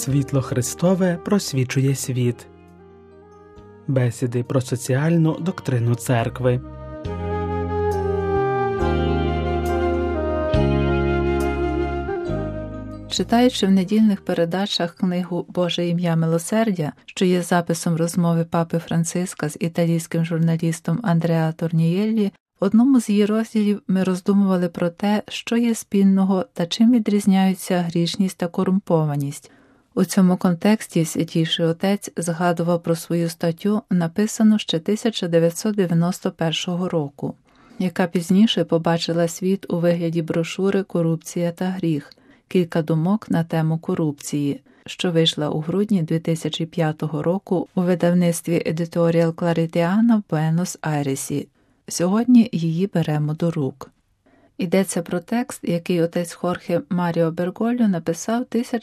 Світло Христове просвічує світ. Бесіди про соціальну доктрину церкви. Читаючи в недільних передачах книгу «Боже ім'я милосердя», що є записом розмови папи Франциска з італійським журналістом Андреа Торнієллі, в одному з її розділів ми роздумували про те, що є спільного та чим відрізняються грішність та корумпованість. У цьому контексті Святійший Отець згадував про свою статтю, написану ще 1991 року, яка пізніше побачила світ у вигляді брошури «Корупція та гріх. Кілька думок на тему корупції», що вийшла у грудні 2005 року у видавництві Editorial Claritiana в Буенос-Айресі. Сьогодні її беремо до рук. Йдеться про текст, який отець Хорхе Маріо Бергольо написав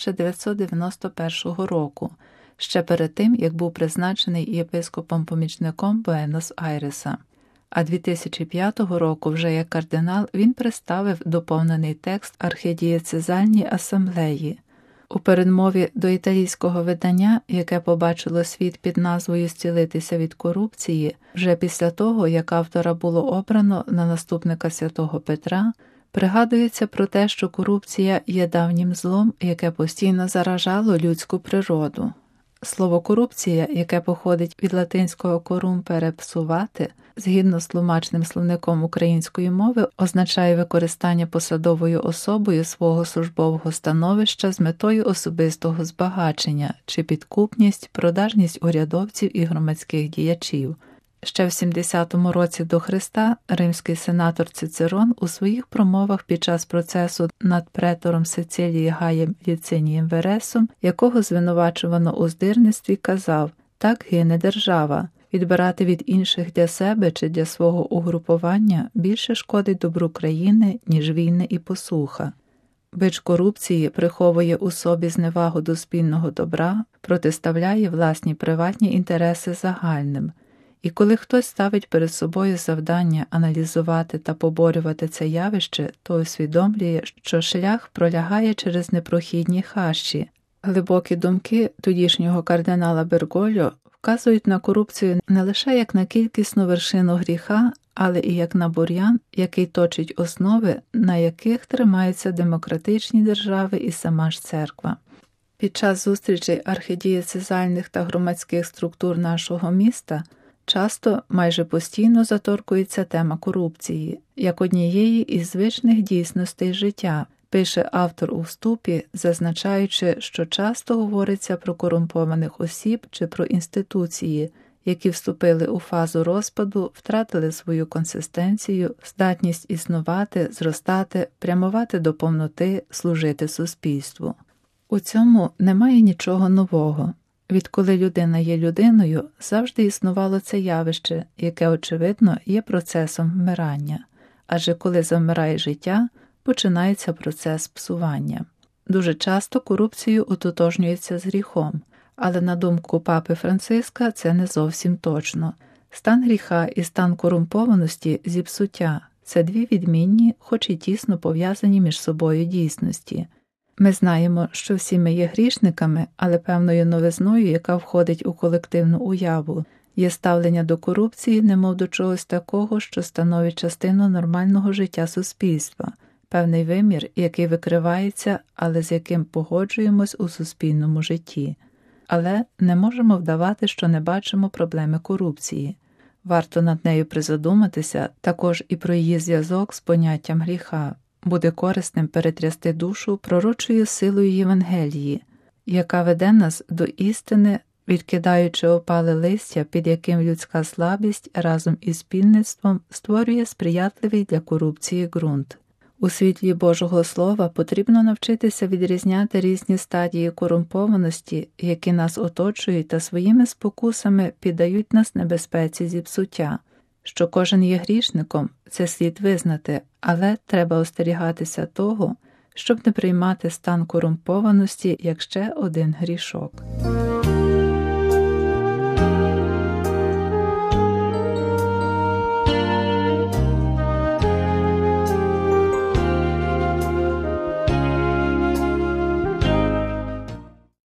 1991 року, ще перед тим, як був призначений єпископом-помічником Буенос-Айреса. А 2005 року вже як кардинал він представив доповнений текст архідієцезальній асамблеї. У передмові до італійського видання, яке побачило світ під назвою «Зцілитися від корупції», вже після того, як автора було обрано на наступника святого Петра, пригадується про те, що корупція є давнім злом, яке постійно заражало людську природу. Слово «корупція», яке походить від латинського «corrumpere» – «псувати», згідно з тлумачним словником української мови, означає використання посадовою особою свого службового становища з метою особистого збагачення чи підкупність, продажність урядовців і громадських діячів. Ще в 70-му році до Христа римський сенатор Цицерон у своїх промовах під час процесу над претором Сицилії Гаєм Ліцинієм Вересом, якого звинувачувано у здирництві, казав: «Так гине держава. Відбирати від інших для себе чи для свого угрупування більше шкодить добру країни, ніж війни і посуха». Бич корупції приховує у собі зневагу до спільного добра, протиставляє власні приватні інтереси загальним. І коли хтось ставить перед собою завдання аналізувати та поборювати це явище, то усвідомлює, що шлях пролягає через непрохідні хащі. Глибокі думки тодішнього кардинала Бергольо вказують на корупцію не лише як на кількісну вершину гріха, але і як на бур'ян, який точить основи, на яких тримаються демократичні держави і сама ж церква. Під час зустрічей архідієцезальних та громадських структур нашого міста часто, майже постійно заторкується тема корупції, як однієї із звичних дійсностей життя, пише автор у вступі, зазначаючи, що часто говориться про корумпованих осіб чи про інституції, які вступили у фазу розпаду, втратили свою консистенцію, здатність існувати, зростати, прямувати до повноти, служити суспільству. У цьому немає нічого нового. Відколи людина є людиною, завжди існувало це явище, яке, очевидно, є процесом вмирання. Адже коли завмирає життя, починається процес псування. Дуже часто корупцію ототожнюється з гріхом, але на думку папи Франциска це не зовсім точно. Стан гріха і стан корумпованості – зіпсуття – це дві відмінні, хоч і тісно пов'язані між собою дійсності. Ми знаємо, що всі ми є грішниками, але певною новизною, яка входить у колективну уяву, є ставлення до корупції немов до чогось такого, що становить частину нормального життя суспільства, певний вимір, який викривається, але з яким погоджуємось у суспільному житті. Але не можемо вдавати, що не бачимо проблеми корупції. Варто над нею призадуматися, також і про її зв'язок з поняттям гріха. Буде корисним перетрясти душу пророчою силою Євангелії, яка веде нас до істини, відкидаючи опале листя, під яким людська слабість разом із спільництвом створює сприятливий для корупції ґрунт. У світлі Божого Слова потрібно навчитися відрізняти різні стадії корумпованості, які нас оточують та своїми спокусами піддають нас небезпеці зіпсуття. Що кожен є грішником, це слід визнати, але треба остерігатися того, щоб не приймати стан корумпованості як ще один грішок.